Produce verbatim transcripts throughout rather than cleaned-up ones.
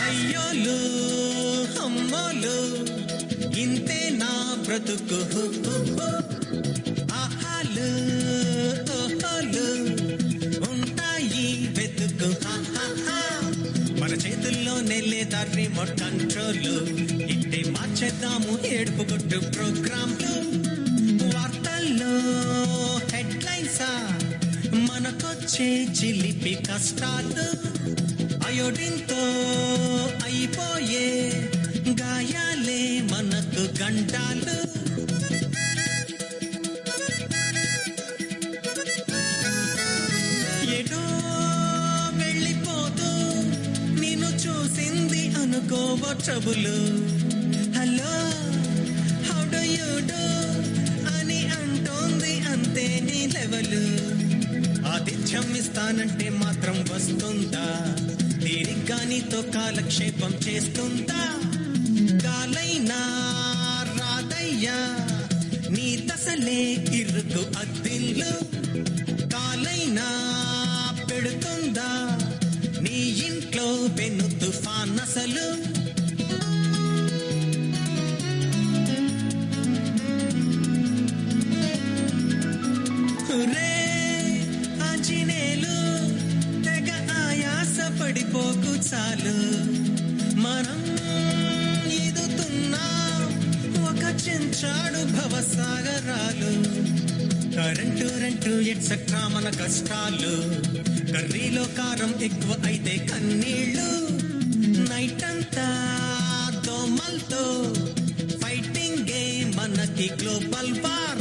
అయ్యోలు అమ్మోలు ఇంతే నా బ్రతుకు, ఆహాలు ఓహోలు ఉంటాయి వెతుకు, మన చేతుల్లో నెల్లేదా రిమోట్ కంట్రోల్. ఇంటే మార్చేద్దాము ఏడుపు కొట్టు ప్రోగ్రాంలు. వార్తల్లో హెడ్లైన్సా మనకొచ్చే చిలిపి కష్టాలు. అయోడిన్తో అయిపోయే గాయాలే మనకు గంటాలు. ఎటో వెళ్ళిపోతూ నిన్ను చూసింది అనుకోవో trouble. Hello how do you do అని అంటోంది అంతే నీ లెవెలు. ఆతిథ్యం ఇస్తానంటే మాత్రం వస్తుందా, తీరిగ్గా నీతో కాలక్షేపం చేస్తుందా. కాలైనా రాదయ్యా నీ దశలే ఇరుకు అద్దిల్లు. కాలైనా పెడుతుందా నీ ఇంట్లో పెను తుఫాన్ అసలు. రే ఆంజనేయులు తెగ ఆయాస పడిపోకు చాలు, మనం ఎదుగుతున్నాం ఒక చెంచాడు భవసాగరాలు. కరెంటు రెంటు ఎట్సెట్రా మన కష్టాలు. కర్రీలో కారం ఎక్కువ అయితే కన్నీళ్ళు. నైట్ అంతా దోమల్తో ఫైటింగే మనకి గ్లోబల్ వార్.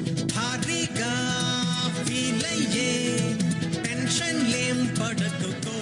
భారీగా ఫీల్ అయ్యే టెన్షన్ లేం పడకు.